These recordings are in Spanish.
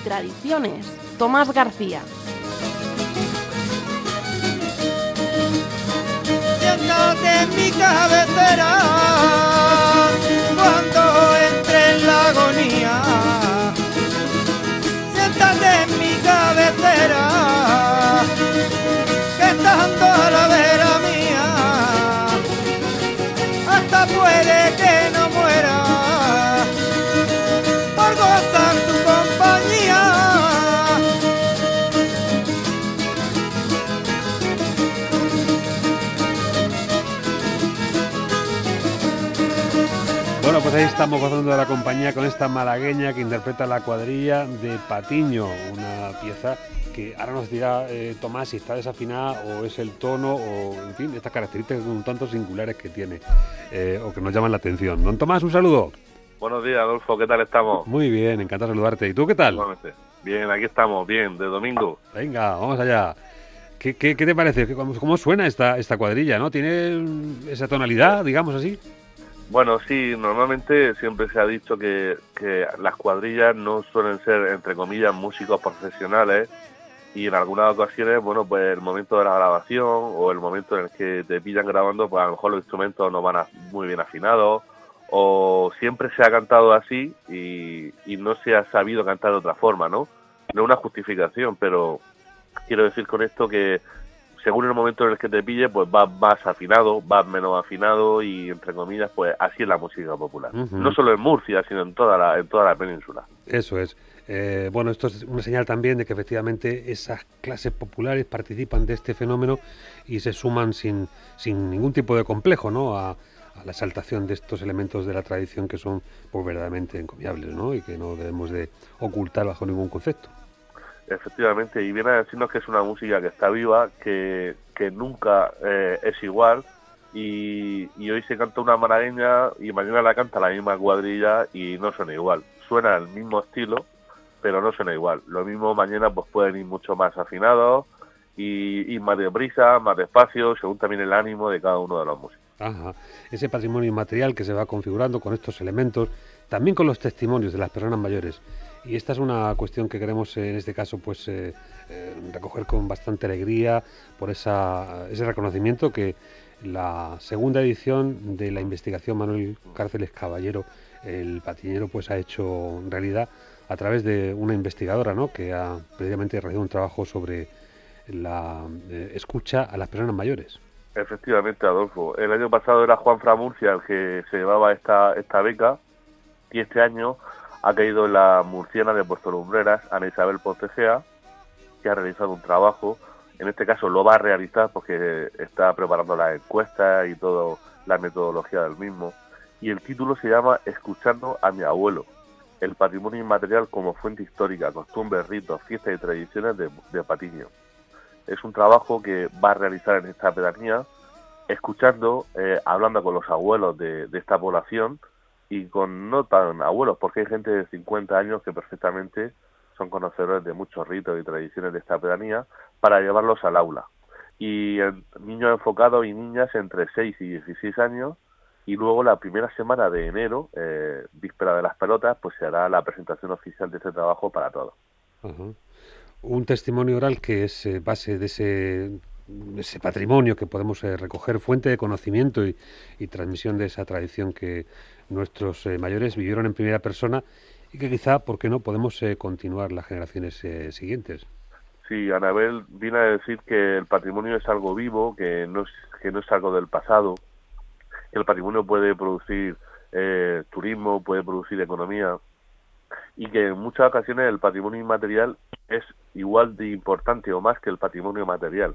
tradiciones. Tomás García. Siéntate en mi cabecera cuando entre en la agonía. Siéntate en mi cabecera que estando a la vera mía hasta puede que no muera por gozar tu compañía. Bueno, pues ahí estamos gozando de la compañía con esta malagueña que interpreta La cuadrilla de Patiño, una pieza que ahora nos dirá Tomás si está desafinada o es el tono o, en fin, estas características un tanto singulares que tiene o que nos llaman la atención. Don Tomás, un saludo. Buenos días, Adolfo, ¿qué tal estamos? Muy bien, encantado de saludarte. ¿Y tú qué tal? Igualmente. Bien, aquí estamos, bien, de domingo. Venga, vamos allá. ¿Qué te parece? ¿Cómo suena esta cuadrilla, no? ¿Tiene esa tonalidad, digamos así? Bueno, sí, normalmente siempre se ha dicho que las cuadrillas no suelen ser, entre comillas, músicos profesionales y en algunas ocasiones, bueno, pues el momento de la grabación o el momento en el que te pillan grabando, pues a lo mejor los instrumentos no van muy bien afinados o siempre se ha cantado así y no se ha sabido cantar de otra forma, ¿no? No es una justificación, pero quiero decir con esto que según el momento en el que te pille, pues vas más afinado, vas menos afinado y, entre comillas, pues así es la música popular. Uh-huh. No solo en Murcia, sino en toda la península. Eso es. Bueno, esto es una señal también de que efectivamente esas clases populares participan de este fenómeno y se suman sin ningún tipo de complejo, ¿no?, a la exaltación de estos elementos de la tradición que son pues verdaderamente encomiables, ¿no?, y que no debemos de ocultar bajo ningún concepto. Efectivamente, y viene a decirnos que es una música que está viva, que nunca es igual, y hoy se canta una malagueña y mañana la canta la misma cuadrilla y no suena igual. Suena el mismo estilo, pero no suena igual. Lo mismo mañana pues pueden ir mucho más afinados y más deprisa, más despacio, según también el ánimo de cada uno de los músicos. Ajá. Ese patrimonio inmaterial que se va configurando con estos elementos, también con los testimonios de las personas mayores. Y esta es una cuestión que queremos en este caso pues recoger con bastante alegría por ese reconocimiento que la segunda edición de la investigación Manuel Cárceles Caballero, el patiñero, pues ha hecho realidad a través de una investigadora, ¿no?, que ha precisamente realizado un trabajo sobre la escucha a las personas mayores. Efectivamente, Adolfo. El año pasado era Juan Framurcia el que se llevaba esta beca y este año ha caído en la murciana de Puerto Lumbreras, Ana Isabel Pontejea, que ha realizado un trabajo. En este caso lo va a realizar porque está preparando las encuestas y toda la metodología del mismo. Y el título se llama Escuchando a mi abuelo, el patrimonio inmaterial como fuente histórica, costumbres, ritos, fiestas y tradiciones de Patiño. Es un trabajo que va a realizar en esta pedanía, escuchando, hablando con los abuelos de esta población, y con no tan abuelos, porque hay gente de 50 años que perfectamente son conocedores de muchos ritos y tradiciones de esta pedanía, para llevarlos al aula. Y niños enfocados y niñas entre 6 y 16 años, y luego la primera semana de enero, víspera de las pelotas, pues se hará la presentación oficial de este trabajo para todos. Uh-huh. Un testimonio oral que es base de ese patrimonio que podemos recoger, fuente de conocimiento y transmisión de esa tradición que nuestros mayores vivieron en primera persona y que quizá, ¿por qué no?, podemos continuar las generaciones siguientes. Sí, Anabel viene a decir que el patrimonio es algo vivo, que no es algo del pasado, que el patrimonio puede producir turismo, puede producir economía, y que en muchas ocasiones el patrimonio inmaterial es igual de importante o más que el patrimonio material.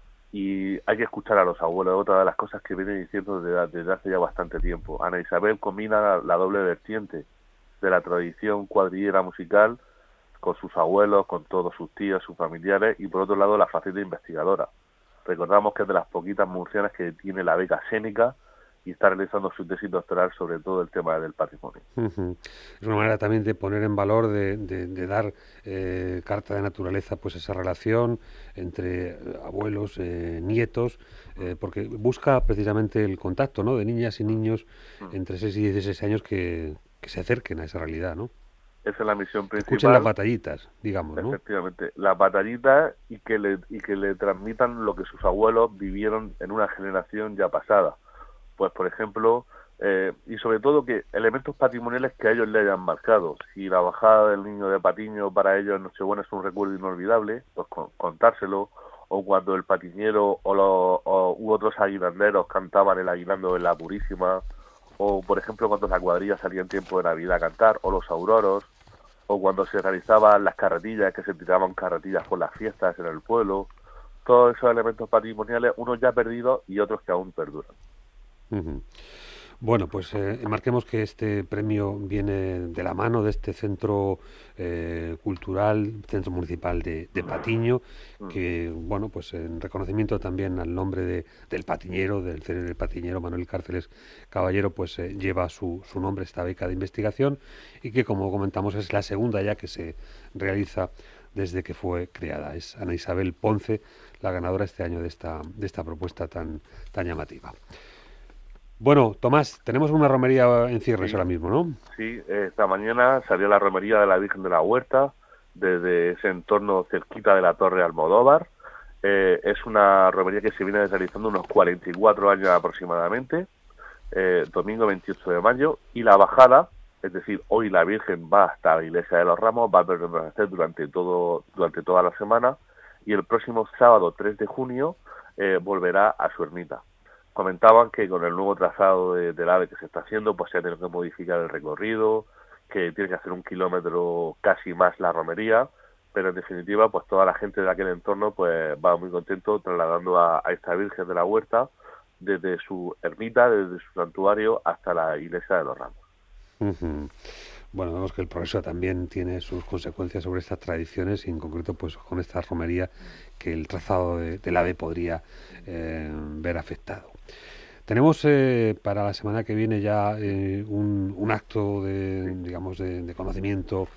Y hay que escuchar a los abuelos, otra de las cosas que viene diciendo desde hace ya bastante tiempo. Ana Isabel combina la doble vertiente de la tradición cuadrillera musical con sus abuelos, con todos sus tíos, sus familiares, y por otro lado la faceta investigadora. Recordamos que es de las poquitas murcianas que tiene la beca Sénica y está realizando su tesis doctoral sobre todo el tema del patrimonio. Uh-huh. Es una manera también de poner en valor, de dar carta de naturaleza, pues esa relación entre abuelos, nietos, porque busca precisamente el contacto, ¿no?, de niñas y niños entre 6 y 16 años que se acerquen a esa realidad, ¿no? Esa es la misión principal. Escuchen las batallitas, digamos, ¿no? Efectivamente, las batallitas y que le transmitan lo que sus abuelos vivieron en una generación ya pasada. Pues, por ejemplo, y sobre todo que elementos patrimoniales que a ellos le hayan marcado. Si la bajada del niño de Patiño para ellos en Nochebuena es un recuerdo inolvidable, pues contárselo. O cuando el patiñero u otros aguilanderos cantaban el aguilando de la Purísima, o por ejemplo cuando la cuadrilla salía en tiempo de Navidad a cantar, o los auroros, o cuando se realizaban las carretillas, que se tiraban carretillas por las fiestas en el pueblo. Todos esos elementos patrimoniales, unos ya perdidos y otros que aún perduran. Uh-huh. Bueno, pues marquemos que este premio viene de la mano de este centro cultural, centro municipal de Patiño, que, bueno, pues en reconocimiento también al nombre del patiñero, del célebre patiñero Manuel Cárceles Caballero, pues lleva su nombre esta beca de investigación y que, como comentamos, es la segunda ya que se realiza desde que fue creada. Es Ana Isabel Ponce la ganadora este año de esta propuesta tan llamativa. Bueno, Tomás, tenemos una romería en cierres ahora mismo, ¿no? Sí, esta mañana salió la romería de la Virgen de la Huerta, desde ese entorno cerquita de la Torre Almodóvar. Es una romería que se viene realizando unos 44 años aproximadamente, domingo 28 de mayo, y la bajada, es decir, hoy la Virgen va hasta la Iglesia de los Ramos, va a permanecer durante toda la semana, y el próximo sábado 3 de junio volverá a su ermita. Comentaban que con el nuevo trazado del AVE que se está haciendo, pues se ha tenido que modificar el recorrido, que tiene que hacer 1 kilómetro casi más la romería, pero en definitiva, pues toda la gente de aquel entorno pues va muy contento trasladando a esta Virgen de la Huerta desde su ermita, desde su santuario hasta la Iglesia de los Ramos. Uh-huh. Bueno, vemos que el progreso también tiene sus consecuencias sobre estas tradiciones y en concreto pues con esta romería que el trazado del AVE podría ver afectado. Tenemos para la semana que viene ya un acto de conocimiento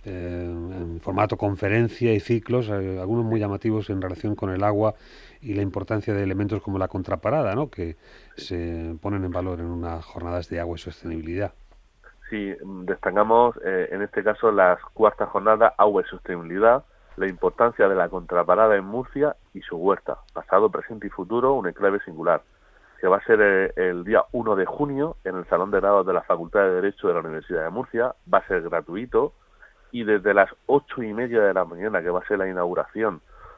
en formato conferencia y ciclos, algunos muy llamativos en relación con el agua y la importancia de elementos como la contraparada, ¿no?, que se ponen en valor en unas jornadas de agua y sostenibilidad. Sí, destacamos en este caso las cuartas jornadas Agua y Sostenibilidad, la importancia de la contraparada en Murcia y su huerta, pasado, presente y futuro, un enclave singular, que va a ser el día 1 de junio en el Salón de Grados de la Facultad de Derecho de la Universidad de Murcia. Va a ser gratuito y desde las 8:30 de la mañana, que va a ser la inauguración,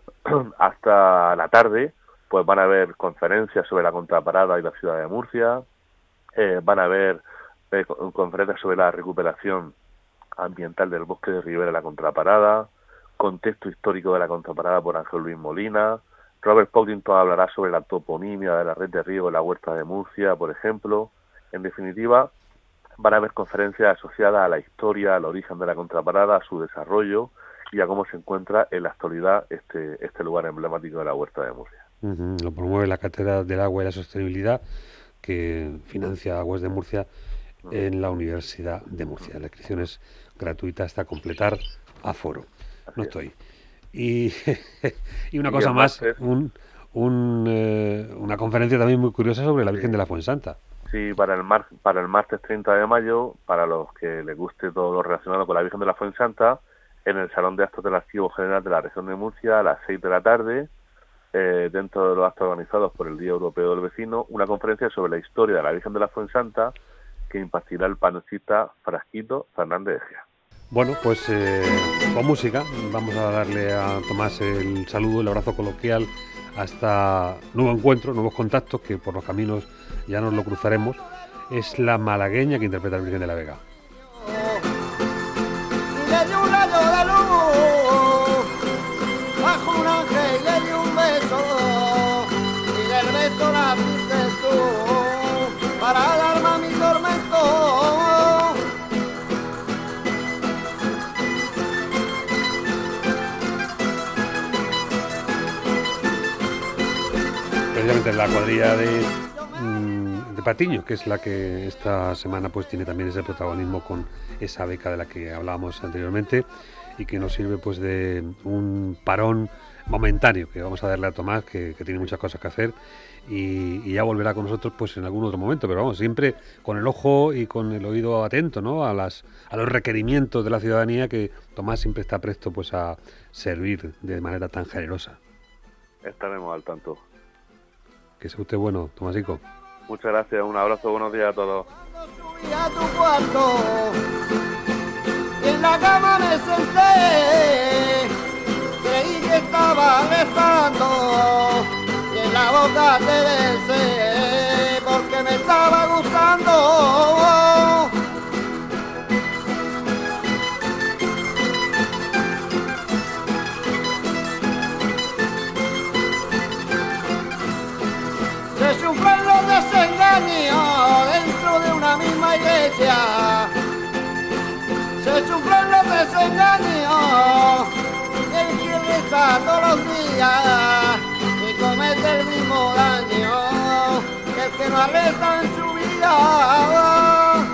hasta la tarde, pues van a haber conferencias sobre la contraparada y la ciudad de Murcia, van a haber conferencias sobre la recuperación ambiental del bosque de Ribera de la Contraparada, contexto histórico de la Contraparada por Ángel Luis Molina. Robert Poddington hablará sobre la toponimia de la red de riego en la huerta de Murcia, por ejemplo. En definitiva, van a haber conferencias asociadas a la historia, al origen de la Contraparada, a su desarrollo y a cómo se encuentra en la actualidad este lugar emblemático de la huerta de Murcia. Uh-huh. Lo promueve la Cátedra del Agua y la Sostenibilidad, que financia Aguas de Murcia en la Universidad de Murcia. La inscripción es gratuita hasta completar aforo. No estoy. Y una cosa más, una conferencia también muy curiosa sobre la Virgen de la Fuensanta. Sí, para el martes 30 de mayo, para los que les guste todo lo relacionado con la Virgen de la Fuensanta, en el Salón de Actos del Archivo General de la Región de Murcia, a las 6 de la tarde, dentro de los actos organizados por el Día Europeo del Vecino, una conferencia sobre la historia de la Virgen de la Fuensanta que impartirá el panocista Frasquito Fernández de Gea. Bueno, pues con música vamos a darle a Tomás el saludo, el abrazo coloquial, hasta nuevo encuentro, nuevos contactos, que por los caminos ya nos lo cruzaremos. Es la malagueña que interpreta el Virgen de la Vega. Le dio un rayo de luz bajo un ángel, le dio un beso y del beso naciste tú para darme a mi tormento. Precisamente la cuadrilla de Patiño, que es la que esta semana pues tiene también ese protagonismo con esa beca de la que hablábamos anteriormente y que nos sirve pues de un parón momentáneo que vamos a darle a Tomás, que tiene muchas cosas que hacer y ya volverá con nosotros pues en algún otro momento, pero vamos, siempre con el ojo y con el oído atento, ¿no? a los requerimientos de la ciudadanía, que Tomás siempre está presto pues a servir de manera tan generosa. Estaremos al tanto. Que sea usted bueno, Tomásico. Muchas gracias, un abrazo, buenos días a todos. Subí a tu cuarto y en la cama me senté, creí que estaba rezando y en la boca te besé porque me estaba gustando. Se sufren los desengaños dentro de una misma iglesia. Se sufren los desengaños el que reza todos los días y comete el mismo daño que el que no reza en su vida.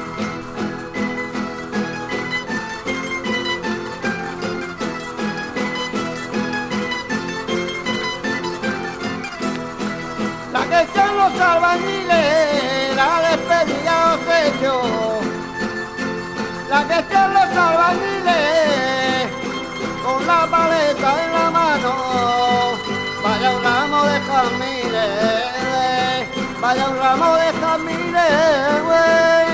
La que echan los albañiles, la despedida os he hecho. La que echan los albañiles, con la paleta en la mano. Vaya un ramo de jazmines, vaya un ramo de jazmines, güey.